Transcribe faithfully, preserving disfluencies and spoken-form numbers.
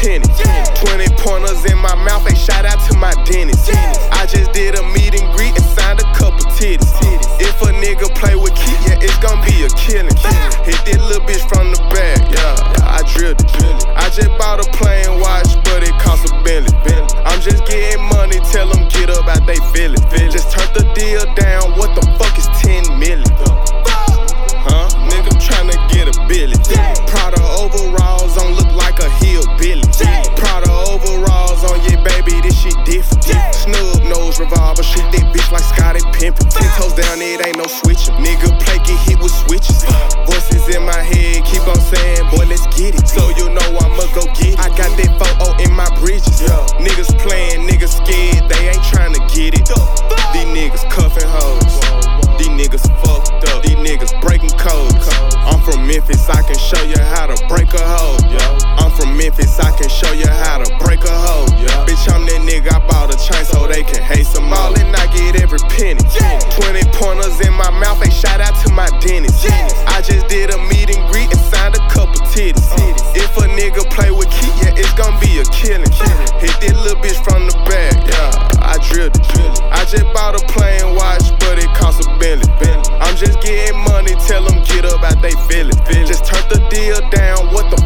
penny. twenty pointers in my mouth, a shout out to my dentist. I just did a meet and greet and signed a couple titties. If a nigga play with Key, yeah, it's gon' be a killing. Hit that little bitch from the back, yeah, I drilled it. I just bought a plain watch, but it cost a Bentley. I'm just getting money, tell them get up out they feel it. Just turn the deal down, what the fuck is ten million? Huh? Nigga tryna get a billy. Prada overalls on look like a hillbilly. Prada overalls on, yeah, baby, this shit different. Snub nose revolver, shoot that bitch like Scottie Pimpin'. Ten toes down, it ain't no switching. Nigga play, get hit with switches. Voices in my head, keep on saying, boy, let's get it. So you know I'ma go get it. I got that photo in my bridges. Niggas playing, niggas scared, they ain't tryna get it. These niggas cuffin' hoes. These niggas fucked up. These niggas breaking codes. I'm from Memphis, I can show you how to break a hoe. I'm from Memphis, I can show you how to break a hoe. Bitch, I'm that nigga, I bought a chain so they can hate some more. And I get every penny. twenty pointers in my mouth, a shout out to my dentist. I just did a meet and greet and signed a couple titties. If a nigga play with Key, yeah, it's gon' be a killing. Hit that little bitch from the back, yeah, I drilled it. I just bought a plain watch, but it cost a Bentley. I'm just getting money, tell them get up out they feel it. Just turn the deal down, what the